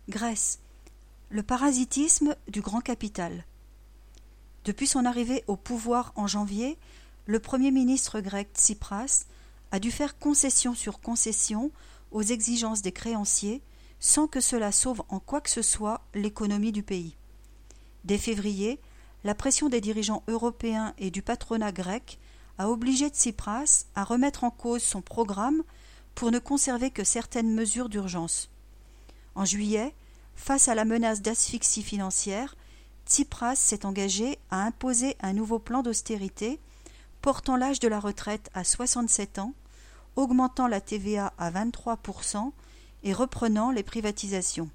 Grèce. Le parasitisme du grand capital. Depuis son arrivée au pouvoir en janvier, le Premier ministre grec Tsipras a dû faire concession sur concession aux exigences des créanciers sans que cela sauve en quoi que ce soit l'économie du pays. Dès février, la pression des dirigeants européens et du patronat grec a obligé Tsipras à remettre en cause son programme pour ne conserver que certaines mesures d'urgence. En juillet, face à la menace d'asphyxie financière, Tsipras s'est engagé à imposer un nouveau plan d'austérité portant l'âge de la retraite à 67 ans, augmentant la TVA à 23% et reprenant les privatisations.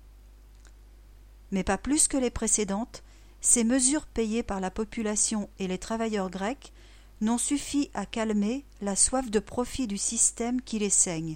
Mais pas plus que les précédentes, ces mesures payées par la population et les travailleurs grecs n'ont suffi à calmer la soif de profit du système qui les saigne.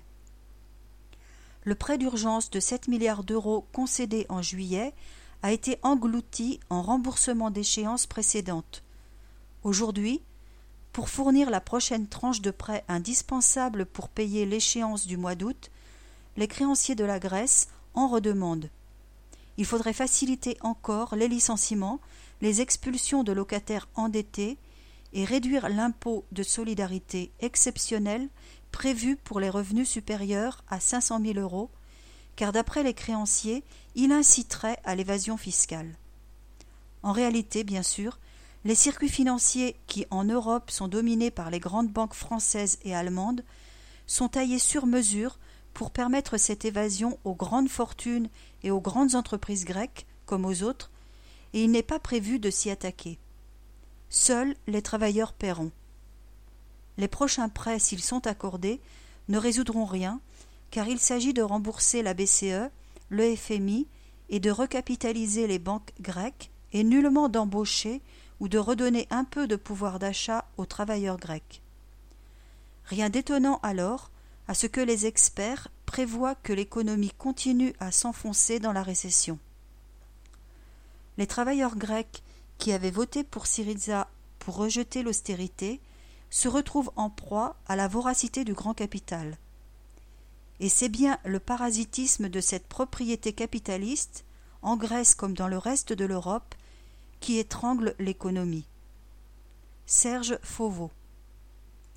Le prêt d'urgence de 7 milliards d'euros concédé en juillet a été englouti en remboursement d'échéances précédentes. Aujourd'hui, pour fournir la prochaine tranche de prêt indispensable pour payer l'échéance du mois d'août, les créanciers de la Grèce en redemandent. Il faudrait faciliter encore les licenciements, les expulsions de locataires endettés et réduire l'impôt de solidarité exceptionnel prévu pour les revenus supérieurs à 500 000 euros, car d'après les créanciers, il inciterait à l'évasion fiscale. En réalité, bien sûr, les circuits financiers qui, en Europe, sont dominés par les grandes banques françaises et allemandes, sont taillés sur mesure pour permettre cette évasion aux grandes fortunes et aux grandes entreprises grecques, comme aux autres, et il n'est pas prévu de s'y attaquer. Seuls les travailleurs paieront. Les prochains prêts, s'ils sont accordés, ne résoudront rien, car il s'agit de rembourser la BCE, le FMI et de recapitaliser les banques grecques et nullement d'embaucher ou de redonner un peu de pouvoir d'achat aux travailleurs grecs. Rien d'étonnant alors à ce que les experts prévoient que l'économie continue à s'enfoncer dans la récession. Les travailleurs grecs qui avaient voté pour Syriza pour rejeter l'austérité se retrouvent en proie à la voracité du grand capital. Et c'est bien le parasitisme de cette propriété capitaliste, en Grèce comme dans le reste de l'Europe, qui étrangle l'économie. Serge Fauveau.